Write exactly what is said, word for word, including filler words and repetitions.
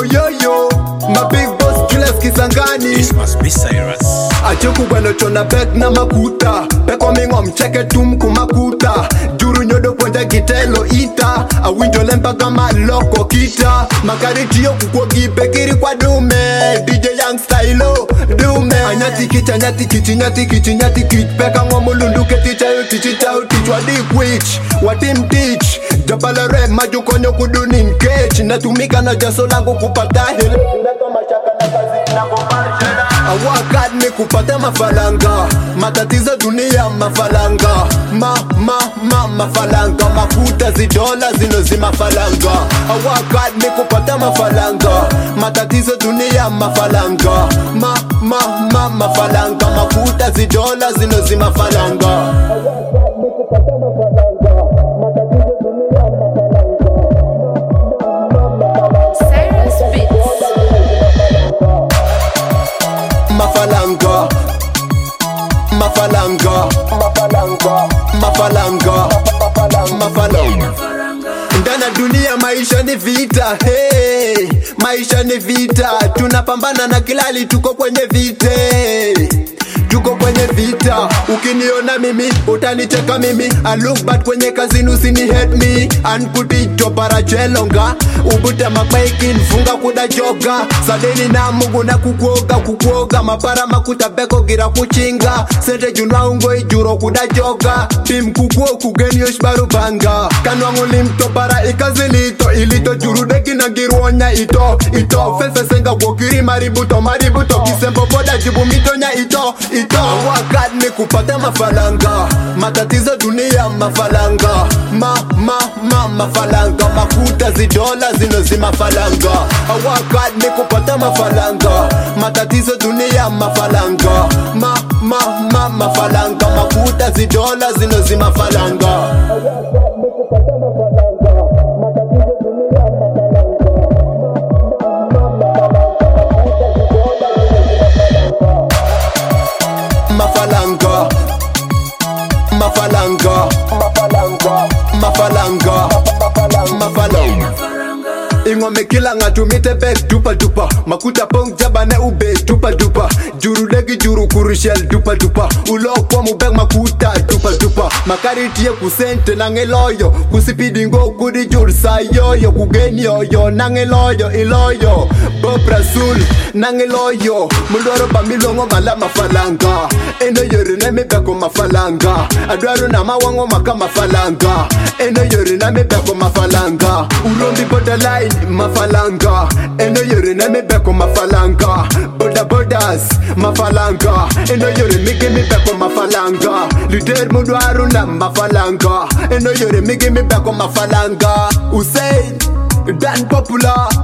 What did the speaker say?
yo yo, my big boss Julius Kisangani. This must be Cyrus. Achoku gweno chona bek na makuta, peko mingo mcheke tum kumakuta. Juru nyodo kwenda gitelo ita, awinjo lempa kama loko kita. Makari tiyo kukwogi bekiri kwa dume, D J Young Stylo dume. Anyati kicha nyati kichi nyati kichi nyati kich, peka ngomulundu keticha yo tichi chao tich. Wadi witch, wadim teach, jabala re maju konyo kuduni nkech. Natumika na jaso langu kupata hil. Neto machaka na kazi na kumarjela. Awakad ni kupata mafalanga, matatizo dunia mafalanga. Ma, ma, ma, mafalanga, makuta zidola zino zimafalanga. Awakad ni kupata mafalanga, matatizo dunia mafalanga. Ma, ma, ma, mafalanga, makuta zidola zino zimafalanga. Awakad ni kupata mafalanga, matatizo dunia mafalanga. Cyrus Beats. Mafalanga, mafalanga, mafalanga, mafalanga, mafalanga. Ndana dunia maisha ni vita, hey, maisha ni vita. Tunapambana na kilali, tuko kwenye vita, tuko kwenye vita. Ukiniona mimi, utanicheka mimi. I look bad kwenye kazini, usini hate me. Anputi chopara chelonga, ubute makbaikin, funga kuda joga. Sadeni na mungu na kukuoga, kukuoga. Mapara makuta beko gira kuchinga. Sente junwa ungo ijuro kuda joga. Tim kukuo kugeni yoshbaru banga. Kanwangu limto para ikazilito. Ilito juru deki na giruonya ito, ito. Fese senga wokiri maributo, maributo. Kisempo boda jibu mitonya ito, ito. Wakad ni kupata mafalanga, matatizo dunia mafalanga. Ma, ma, ma, mafalanga, makuta zidola zino zimafalanga. Wakad ni kupata mafalanga, matatizo dunia mafalanga. Ma, ma, ma, mafalanga, makuta zidola zino zimafalanga. Wakad ni kupata mafalanga, matatizo dunia mafalanga. Mafalanga, mafalanga, mafalanga, mafalanga, mafalanga. Ingome kila ngatu mite bek dupa dupa. Makuta pong jabane ube dupa dupa. Juru degi juru kurushel dupa dupa. Ulo kwa mubek makuta dupa dupa. Makari tiye kusente nangeloyo. Kusipidingo kudi jur sayoyo. Kugeni yoyo nangeloyo iloyo. Bob Rasul nangeloyo. Muloro bamilongo mala mafalanga. Eno yori neme beko mafalanga. Adwaru na mawango maka mafalanga. Eno yori neme beko mafalanga. Urombi borderline mafalanga. Eno yori neme beko mafalanga. Border borders mafalanga. Eno yori migi mi beko mafalanga. Lider mudwaru na mafalanga. Eno yori migi mi beko mafalanga. Usain Dan Popular